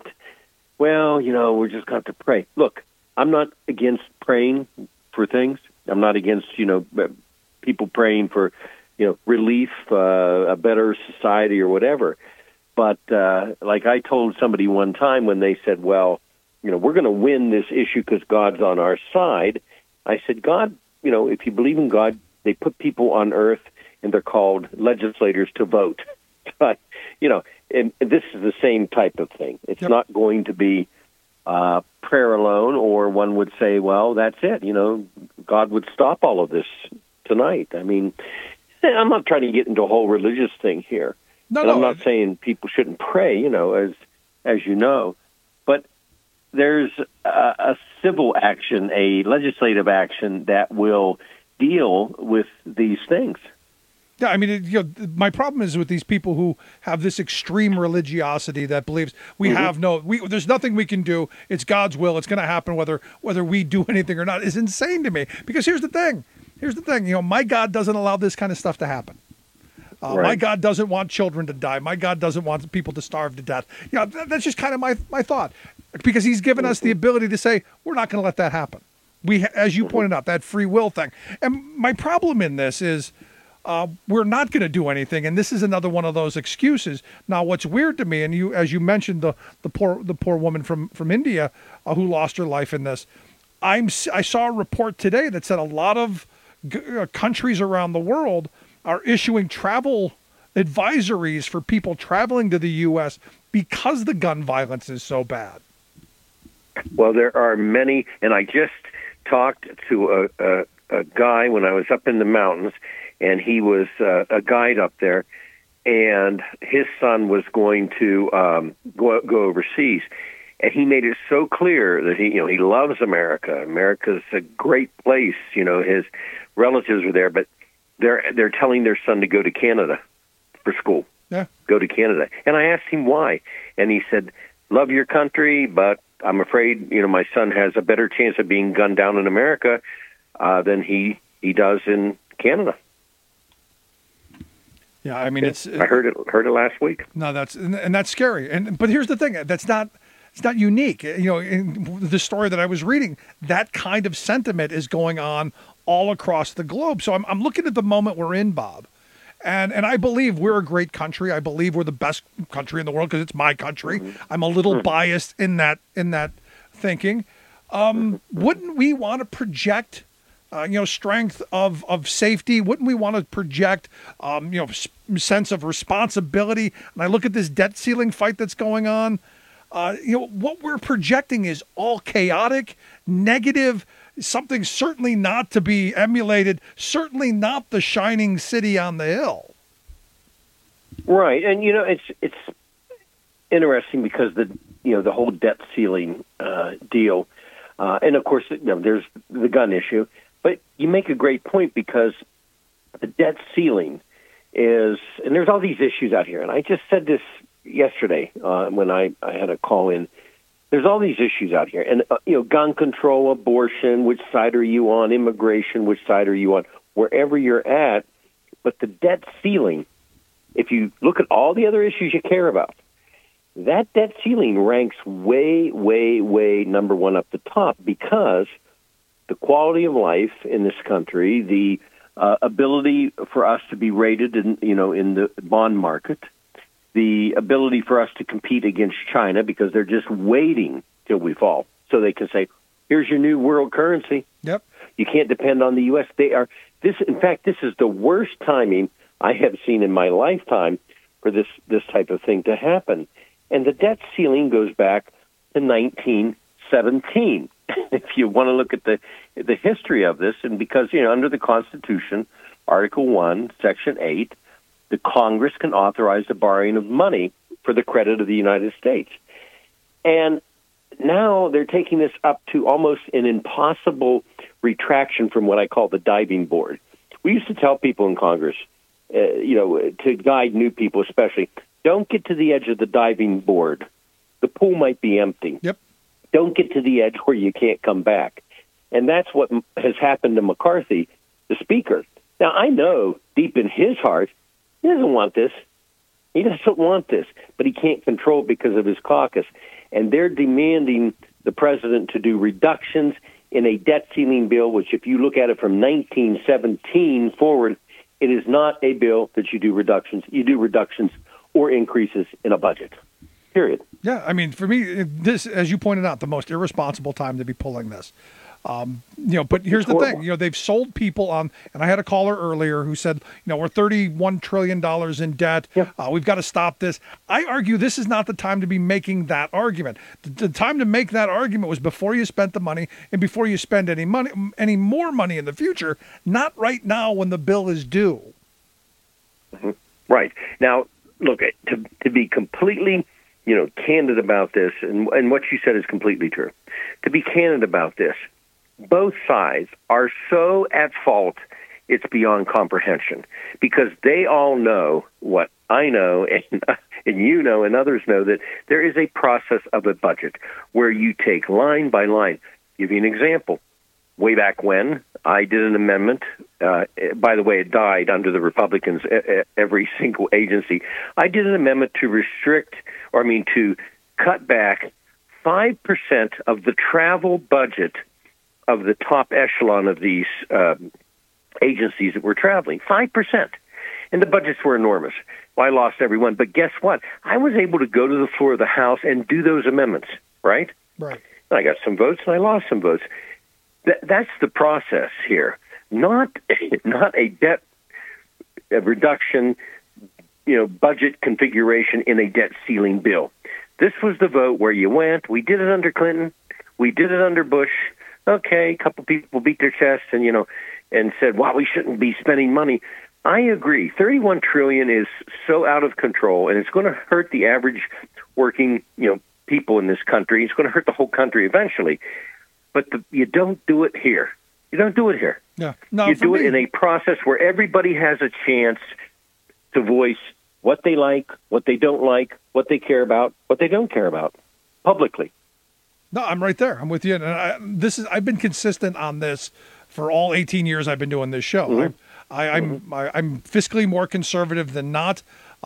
we're just going to have to pray. Look, I'm not against praying for things. I'm not against, people praying for, relief, a better society or whatever. But like I told somebody one time when they said, we're going to win this issue because God's on our side. I said, God, if you believe in God, they put people on earth and they're called legislators to vote. But, and this is the same type of thing. It's not going to be prayer alone, or one would say, well, that's it. God would stop all of this tonight. I mean, I'm not trying to get into a whole religious thing here. I'm not saying people shouldn't pray, as you know. But there's a civil action, a legislative action that will deal with these things. Yeah, I mean, my problem is with these people who have this extreme religiosity that believes there's nothing we can do. It's God's will. It's going to happen whether we do anything or not. Is insane to me. Because here's the thing. My God doesn't allow this kind of stuff to happen. Right. My God doesn't want children to die. My God doesn't want people to starve to death. That's just kind of my thought. Because he's given us the ability to say, we're not going to let that happen. We, as you pointed out, that free will thing. And my problem in this is we're not going to do anything. And this is another one of those excuses. Now, what's weird to me, and as you mentioned, the poor woman from India who lost her life in this, I saw a report today that said a lot of countries around the world are issuing travel advisories for people traveling to the U.S. because the gun violence is so bad. Well, there are many, and I just talked to a guy when I was up in the mountains, and he was a guide up there, and his son was going to go overseas, and he made it so clear that he loves America. America's a great place. His relatives are there, but they're telling their son to go to Canada for school. Yeah. Go to Canada. And I asked him why. And he said, love your country, but I'm afraid, my son has a better chance of being gunned down in America than he does in Canada. Yeah, I mean, I heard it last week. No, that's scary. But here's the thing, it's not unique. In the story that I was reading, that kind of sentiment is going on all across the globe. So I'm looking at the moment we're in, Bob, and I believe we're a great country. I believe we're the best country in the world because it's my country. I'm a little biased in that thinking. Wouldn't we want to project, strength of safety? Wouldn't we want to project, sense of responsibility? And I look at this debt ceiling fight that's going on. what we're projecting is all chaotic, negative, something certainly not to be emulated, certainly not the shining city on the hill. Right, and it's interesting because the whole debt ceiling deal, and of course there's the gun issue. But you make a great point because the debt ceiling is, and there's all these issues out here. And I just said this yesterday when I had a call in. There's all these issues out here, and gun control, abortion, which side are you on? Immigration, which side are you on? Wherever you're at, but the debt ceiling. If you look at all the other issues you care about, that debt ceiling ranks way, way, way number one up the top because the quality of life in this country, the ability for us to be rated in the bond market, the ability for us to compete against China because they're just waiting till we fall so they can say, here's your new world currency. Yep. You can't depend on the U.S. In fact, this is the worst timing I have seen in my lifetime for this type of thing to happen. And the debt ceiling goes back to 1917. If you want to look at the history of this, and because, under the Constitution, Article 1, Section 8, the Congress can authorize the borrowing of money for the credit of the United States. And now they're taking this up to almost an impossible retraction from what I call the diving board. We used to tell people in Congress, to guide new people especially, don't get to the edge of the diving board. The pool might be empty. Yep. Don't get to the edge where you can't come back. And that's what has happened to McCarthy, the speaker. Now, I know deep in his heart, he doesn't want this. He doesn't want this, but he can't control it because of his caucus. And they're demanding the president to do reductions in a debt ceiling bill, which if you look at it from 1917 forward, it is not a bill that you do reductions. You do reductions or increases in a budget, period. Yeah, I mean, for me, this, as you pointed out, the most irresponsible time to be pulling this. But here's the thing, they've sold people on, and I had a caller earlier who said, we're $31 trillion in debt. Yeah. We've got to stop this. I argue this is not the time to be making that argument. The time to make that argument was before you spent the money and before you spend any more money in the future, not right now when the bill is due. Mm-hmm. Right. Now, look, to be completely, candid about this, and what you said is completely true. To be candid about this, both sides are so at fault, it's beyond comprehension, because they all know what I know, and you know, and others know, that there is a process of a budget where you take line by line. Give you an example. Way back when, I did an amendment. By the way, it died under the Republicans, every single agency. I did an amendment to to cut back 5% of the travel budget of the top echelon of these agencies that were traveling, 5%. And the budgets were enormous. Well, I lost every one. But guess what? I was able to go to the floor of the House and do those amendments, right? Right. And I got some votes and I lost some votes. That's the process here. Not a debt reduction, budget configuration in a debt ceiling bill. This was the vote where you went. We did it under Clinton. We did it under Bush. Okay, a couple people beat their chests and said, "Wow, we shouldn't be spending money." I agree. $31 trillion is so out of control, and it's going to hurt the average working, people in this country. It's going to hurt the whole country eventually. But you don't do it here. You don't do it here. Yeah. No, you do it in a process where everybody has a chance to voice what they like, what they don't like, what they care about, what they don't care about, publicly. No, I'm right there. I'm with you. And I've been consistent on this for all 18 years I've been doing this show. Mm-hmm. I'm fiscally more conservative than not.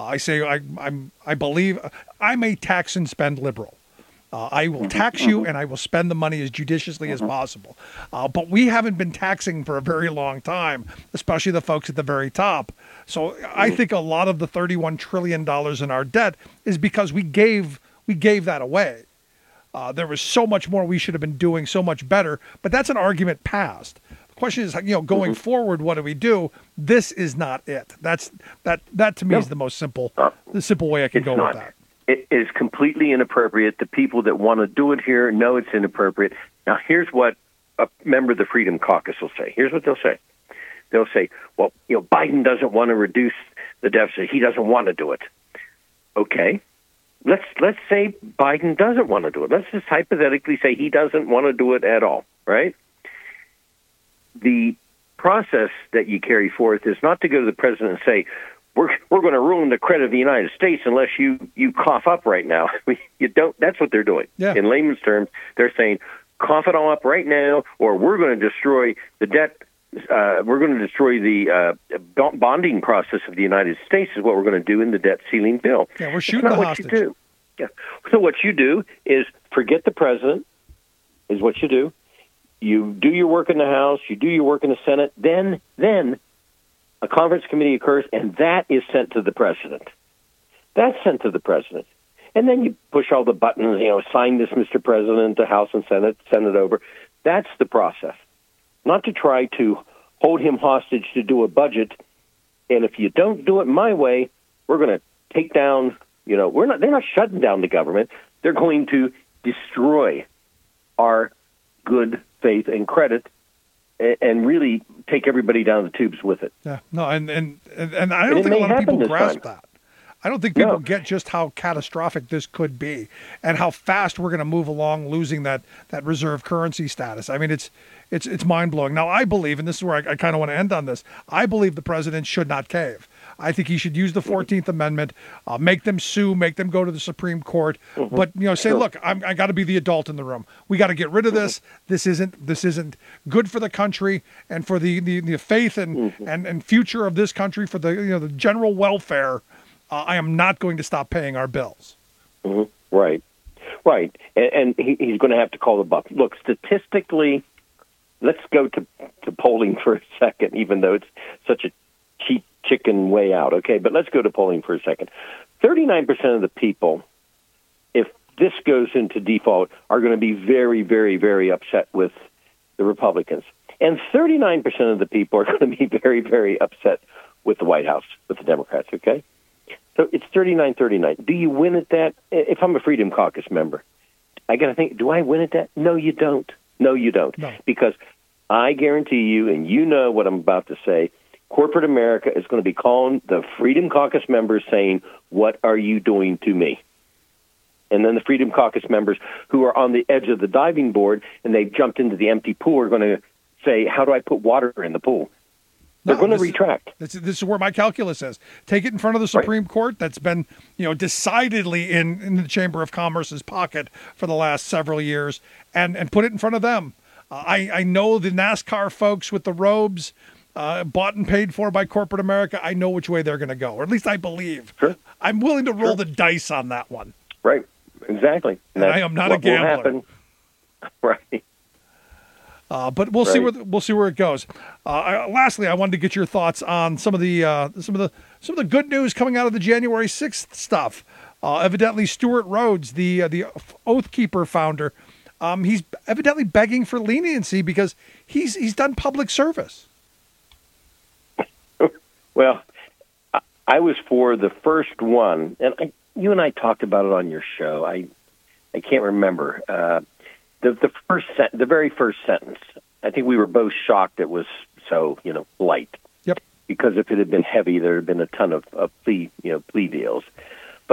I believe I'm a tax and spend liberal. I will tax you and I will spend the money as judiciously as possible. But we haven't been taxing for a very long time, especially the folks at the very top. So I think a lot of the $31 trillion in our debt is because we gave that away. There was so much more we should have been doing so much better, but that's an argument past. The question is, going forward, what do we do? This is not it. That to me is the most simple way I can go with that. It is completely inappropriate. The people that want to do it here know it's inappropriate. Now, here's what a member of the Freedom Caucus will say. Here's what they'll say. They'll say, well, Biden doesn't want to reduce the deficit. He doesn't want to do it. Okay. Let's say Biden doesn't want to do it. Let's just hypothetically say he doesn't want to do it at all, right? The process that you carry forth is not to go to the president and say, we're going to ruin the credit of the United States unless you cough up right now. You don't. That's what they're doing. Yeah. In layman's terms, they're saying, cough it all up right now, or we're going to destroy the debt. We're going to destroy the bonding process of the United States is what we're going to do in the debt ceiling bill. Yeah, we're shooting the hostage. What you do. Yeah. So what you do is forget the president is what you do. You do your work in the House. You do your work in the Senate. Then a conference committee occurs, and that is sent to the president. That's sent to the president. And then you push all the buttons, sign this, Mr. President, the House and Senate, send it over. That's the process. Not to try to hold him hostage to do a budget. And if you don't do it my way, we're going to take down, they're not shutting down the government. They're going to destroy our good faith and credit and really take everybody down the tubes with it. Yeah, no, and I don't think a lot of people grasp that. I don't think people get just how catastrophic this could be and how fast we're going to move along losing that reserve currency status. I mean, it's mind-blowing. Now, I believe, and this is where I kind of want to end on this, I believe the president should not cave. I think he should use the 14th Amendment, make them sue, make them go to the Supreme Court, but say, look, I got to be the adult in the room. We got to get rid of this. This isn't good for the country and for the faith and future of this country, for the the general welfare. I am not going to stop paying our bills. Right, and he's going to have to call the buck. Look, statistically, let's go to polling for a second, even though it's such a cheap chicken way out, okay? But let's go to polling for a second. 39% of the people, if this goes into default, are going to be very, very, very upset with the Republicans. And 39% of the people are going to be very, very upset with the White House, with the Democrats, okay? So it's 39-39. Do you win at that? If I'm a Freedom Caucus member, I got to think, do I win at that? No, you don't. No. Because I guarantee you, and you know what I'm about to say, corporate America is going to be calling the Freedom Caucus members saying, what are you doing to me? And then the Freedom Caucus members who are on the edge of the diving board and they've jumped into the empty pool are going to say, how do I put water in the pool? They're going to retract. This is where my calculus is. Take it in front of the Supreme Court. That's been, decidedly in the Chamber of Commerce's pocket for the last several years, and put it in front of them. I know the NASCAR folks with the robes, bought and paid for by corporate America. I know which way they're going to go, or at least I believe. Sure. I'm willing to roll the dice on that one. Right. Exactly. And I am not a gambler. Right. But we'll see where it goes. Lastly, I wanted to get your thoughts on some of the good news coming out of the January 6th stuff. Evidently, Stuart Rhodes, the Oath Keeper founder, he's evidently begging for leniency because he's done public service. Well, I was for the first one, and you and I talked about it on your show. I can't remember. The very first sentence, I think we were both shocked it was so, light. Yep. Because if it had been heavy, there had been a ton of plea deals. But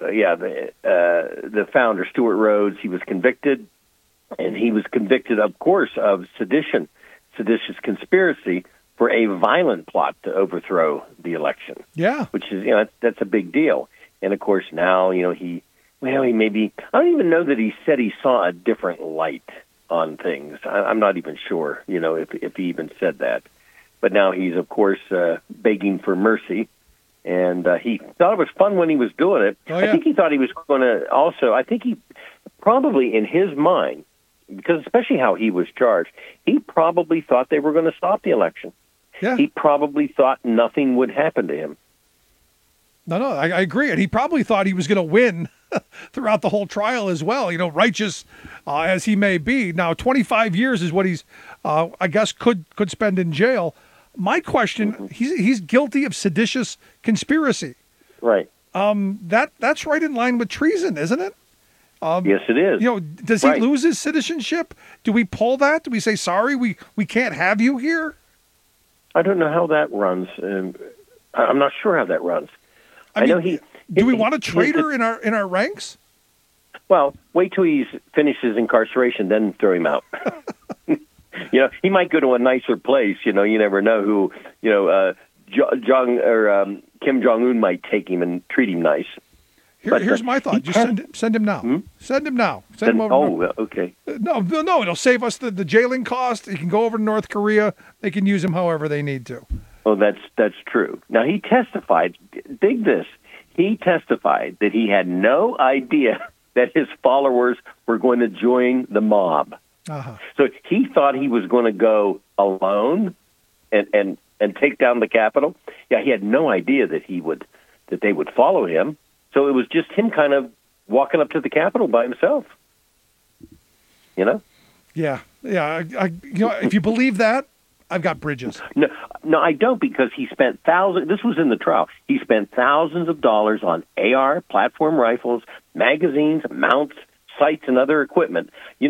the founder, Stuart Rhodes, he was convicted, and he was convicted, of course, of seditious conspiracy for a violent plot to overthrow the election. Yeah. Which is, that's a big deal. And of course, now, he maybe, I don't even know that he said he saw a different light on things. I'm not even sure, if he even said that. But now he's, of course, begging for mercy. And he thought it was fun when he was doing it. Oh, yeah. I think he thought he was going to also, I think he probably in his mind, because especially how he was charged, he probably thought they were going to stop the election. Yeah. He probably thought nothing would happen to him. No, I agree. And he probably thought he was going to win throughout the whole trial as well, righteous as he may be. Now, 25 years is what he's, I guess, could spend in jail. My question, he's guilty of seditious conspiracy. Right. that's right in line with treason, isn't it? Yes, it is. Does he lose his citizenship? Do we pull that? Do we say, sorry, we can't have you here? I don't know how that runs. I'm not sure how that runs. I know he. Do we want a traitor in our ranks? Well, wait till he finishes incarceration, then throw him out. He might go to a nicer place. You never know who. Kim Jong-un might take him and treat him nice. Here's my thought: just send him now. Send him now. Send him over. Oh, okay. No, it'll save us the jailing cost. He can go over to North Korea. They can use him however they need to. Oh, that's true. Now, he testified. Dig this. He testified that he had no idea that his followers were going to join the mob. Uh-huh. So he thought he was going to go alone and take down the Capitol. Yeah, he had no idea that they would follow him. So it was just him kind of walking up to the Capitol by himself. Yeah. If you believe that, I've got bridges. No, I don't, because he spent thousands. This was in the trial. He spent thousands of dollars on AR, platform rifles, magazines, mounts, sights, and other equipment.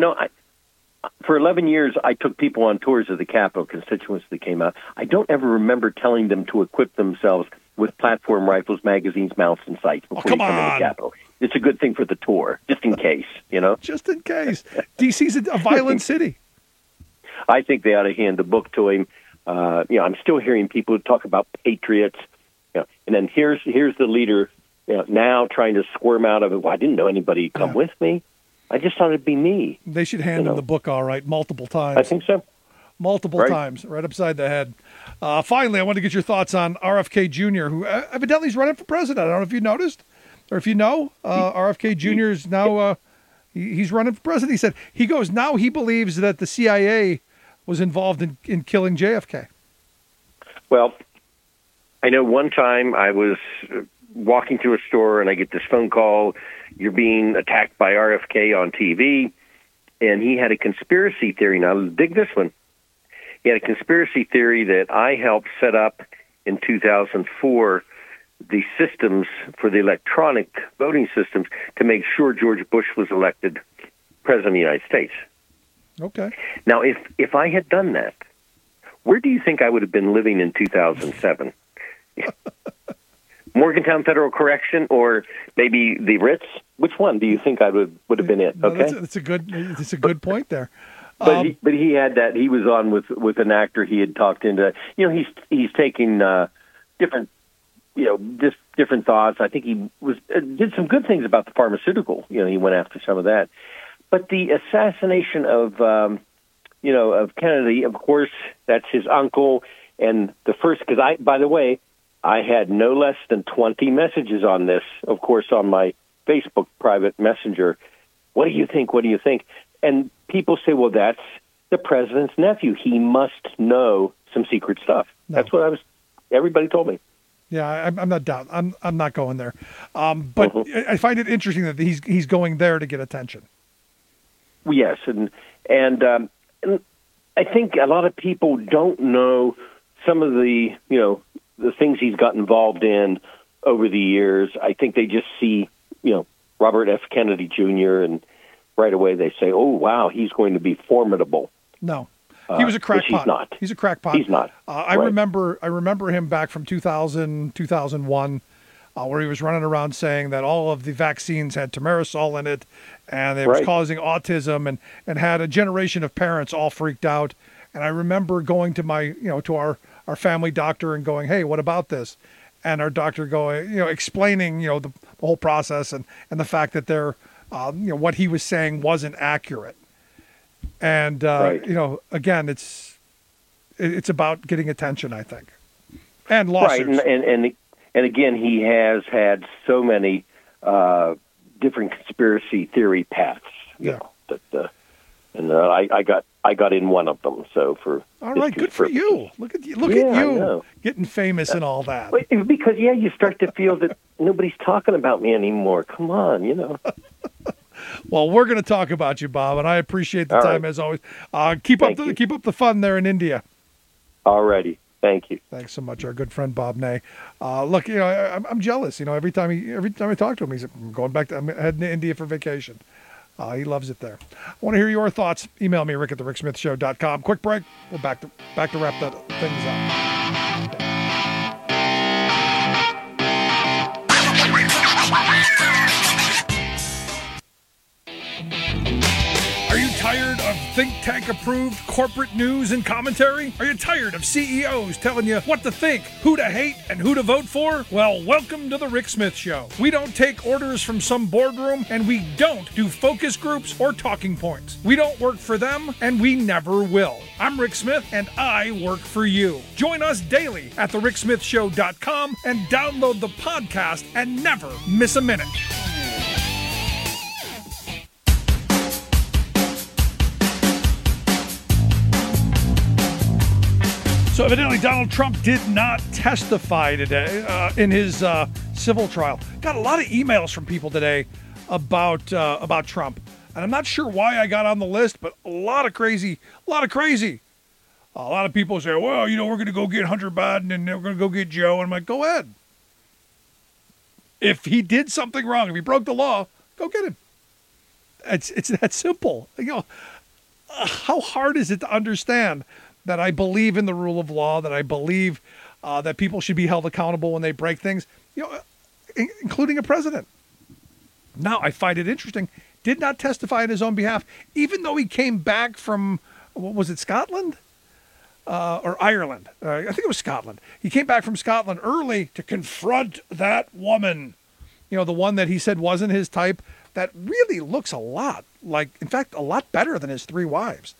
For 11 years, I took people on tours of the Capitol, constituents that came out. I don't ever remember telling them to equip themselves with platform rifles, magazines, mounts, and sights before you come in the Capitol. It's a good thing for the tour, just in case, Just in case. D.C.'s a violent city. I think they ought to hand the book to him. I'm still hearing people talk about patriots, and then here's the leader now trying to squirm out of it. Well, I didn't know anybody would come with me. I just thought it'd be me. They should hand him the book, all right, multiple times. I think so. Multiple times, right upside the head. Finally, I want to get your thoughts on RFK Jr., who evidently is running for president. I don't know if you noticed or if you know. RFK Jr. is now he's running for president. He believes that the CIA was involved in killing JFK. Well, I know one time I was walking through a store and I get this phone call, you're being attacked by RFK on TV, and he had a conspiracy theory. Now, dig this one. He had a conspiracy theory that I helped set up in 2004 the systems for the electronic voting systems to make sure George Bush was elected president of the United States. Okay. Now, if I had done that, where do you think I would have been living in 2007? Morgantown Federal Correction, or maybe the Ritz? Which one do you think I would have been in? Okay, that's a good point there. But he had that. He was on with an actor he had talked into. He's taking different different thoughts. I think he did some good things about the pharmaceutical. He went after some of that. But the assassination of of Kennedy, of course, that's his uncle. And the first, because by the way, I had no less than 20 messages on this, of course, on my Facebook private messenger. What do you think? What do you think? And people say, well, that's the president's nephew. He must know some secret stuff. No. That's what everybody told me. Yeah, I'm not down. I'm not going there. But I find it interesting that he's going there to get attention. Yes, and I think a lot of people don't know some of the the things he's got involved in over the years. I think they just see Robert F. Kennedy Jr. and right away they say, "Oh, wow, he's going to be formidable." No, he was a crackpot. He's not. He's a crackpot. He's not. I remember him back from 2000, 2001, where he was running around saying that all of the vaccines had thimerosal in it, and it was causing autism, and had a generation of parents all freaked out. And I remember going to my to our family doctor and going, "Hey, what about this?" And our doctor going, explaining the whole process and the fact that they're what he was saying wasn't accurate. And again, it's about getting attention, I think, and lawsuits. Right, and again, he has had so many different conspiracy theory paths. I got in one of them. So all right, good for you. Look at you getting famous and all that. Because you start to feel that nobody's talking about me anymore. Come on, Well, we're going to talk about you, Bob, and I appreciate the time as always. Keep up the fun there in India. All righty. Thank you. Thanks so much, our good friend Bob Ney. Look, I'm jealous. Every time I talk to him, he's going back. I'm heading to India for vacation. He loves it there. I want to hear your thoughts. Email me, rick@thericksmithshow.com. Quick break. We'll back to wrap that things up. Are you tired of think tank approved corporate news and commentary? Are you tired of CEOs telling you what to think, who to hate, and who to vote for? Well, welcome to the Rick Smith Show. We don't take orders from some boardroom, and we don't do focus groups or talking points. We don't work for them, and we never will. I'm Rick Smith, and I work for you. Join us daily at thericksmithshow.com and download the podcast and never miss a minute. So evidently Donald Trump did not testify today in his civil trial. Got a lot of emails from people today about Trump. And I'm not sure why I got on the list, but a lot of crazy. A lot of people say, well, we're going to go get Hunter Biden and we're going to go get Joe. And I'm like, go ahead. If he did something wrong, if he broke the law, go get him. It's that simple. How hard is it to understand that I believe in the rule of law, that I believe that people should be held accountable when they break things, including a president. Now, I find it interesting, did not testify on his own behalf, even though he came back from, what was it, Scotland? Or Ireland. I think it was Scotland. He came back from Scotland early to confront that woman, the one that he said wasn't his type, that really looks a lot like, in fact, a lot better than his 3 wives.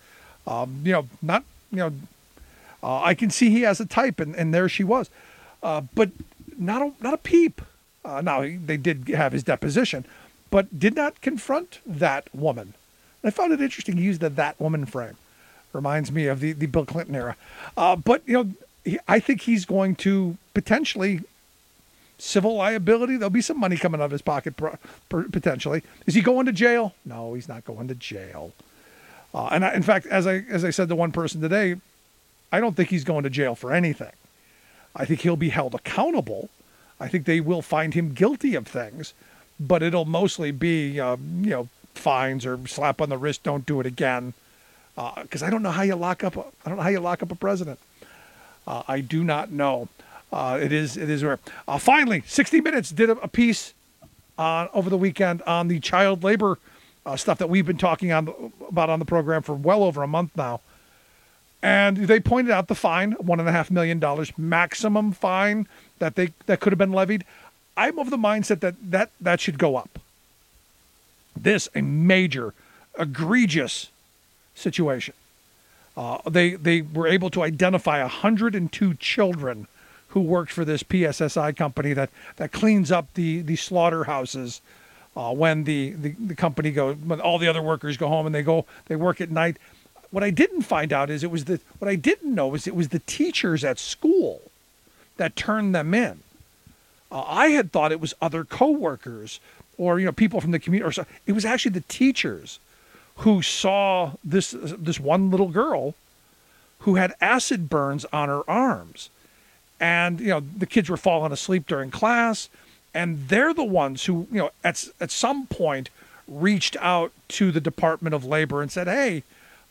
I can see he has a type, and there she was, but not a peep. Now they did have his deposition, but did not confront that woman. I found it interesting. He used that woman frame. Reminds me of the Bill Clinton era. But I think he's going to potentially civil liability. There'll be some money coming out of his pocket potentially. Is he going to jail? No, he's not going to jail. In fact, as I said to one person today, I don't think he's going to jail for anything. I think he'll be held accountable. I think they will find him guilty of things, but it'll mostly be, fines or slap on the wrist. Don't do it again. Because I don't know how you lock up. I don't know how you lock up a president. I do not know. It is rare. Finally, 60 Minutes did a piece over the weekend on the child labor stuff that we've been talking about on the program for well over a month now. And they pointed out the fine, $1.5 million maximum fine that could have been levied. I'm of the mindset that should go up. This, a major, egregious situation. They were able to identify 102 children who worked for this PSSI company that cleans up the slaughterhouses when the company goes, when all the other workers go home and they work at night. What I didn't find out is it was the teachers at school that turned them in. I had thought it was other coworkers or people from the community, or so. It was actually the teachers who saw this one little girl who had acid burns on her arms, and the kids were falling asleep during class, and they're the ones who at some point reached out to the Department of Labor and said, hey,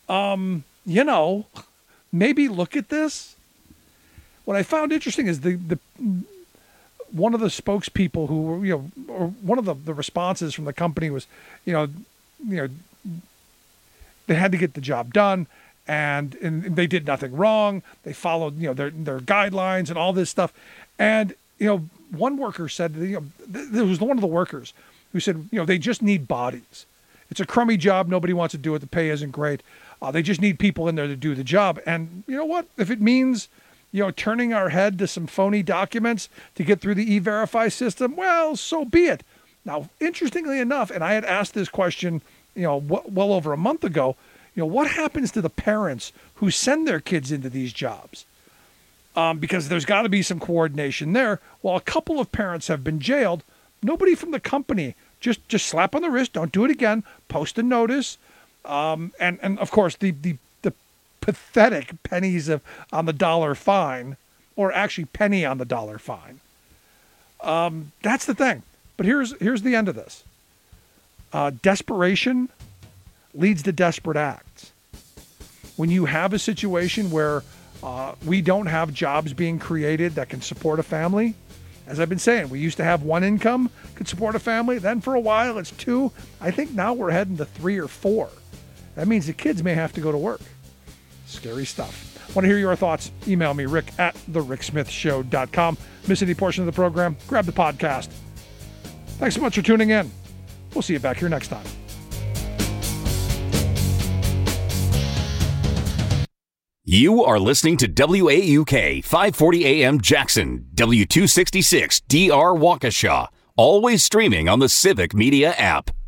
maybe look at this. What I found interesting is the one of the spokespeople who were, or one of the responses from the company was, they had to get the job done, and they did nothing wrong. They followed, their guidelines and all this stuff. And, one worker said, there was one of the workers who said, they just need bodies. It's a crummy job. Nobody wants to do it. The pay isn't great. They just need people in there to do the job. And you know what? If it means, turning our head to some phony documents to get through the E-Verify system, well, so be it. Now, interestingly enough, and I had asked this question, well over a month ago, what happens to the parents who send their kids into these jobs? Because there's got to be some coordination there. Well, a couple of parents have been jailed. Nobody from the company, just slap on the wrist, don't do it again, post a notice. And of course, the pathetic pennies on the dollar fine or actually penny on the dollar fine. That's the thing. But here's the end of this. Desperation leads to desperate acts. When you have a situation where we don't have jobs being created that can support a family, as I've been saying, we used to have one income could support a family. Then for a while it's 2. I think now we're heading to 3 or 4. That means the kids may have to go to work. Scary stuff. Want to hear your thoughts? Email me, rick@thericksmithshow.com. Miss any portion of the program? Grab the podcast. Thanks so much for tuning in. We'll see you back here next time. You are listening to WAUK 540 AM Jackson, W266 DR Waukesha, always streaming on the Civic Media app.